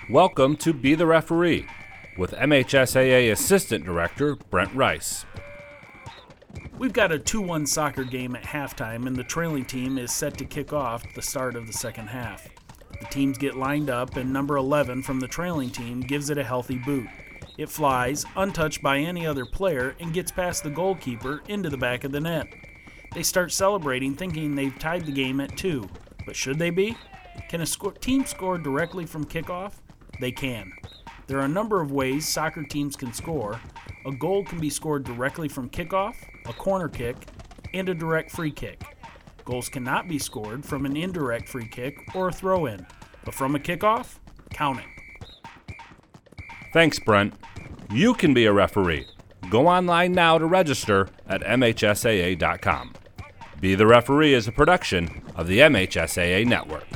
Welcome to Be the Referee with MHSAA Assistant Director Brent Rice. We've got a 2-1 soccer game at halftime, and the trailing team is set to kick off the start of the second half. The teams get lined up, and number 11 from the trailing team gives it a healthy boot. It flies, untouched by any other player, and gets past the goalkeeper into the back of the net. They start celebrating, thinking they've tied the game at 2. But should they be? Can a team score directly from kickoff? They can. There are a number of ways soccer teams can score. A goal can be scored directly from kickoff, a corner kick, and a direct free kick. Goals cannot be scored from an indirect free kick or a throw-in, but from a kickoff, count it. Thanks, Brent. You can be a referee. Go online now to register at MHSAA.com. Be the Referee is a production of the MHSAA Network.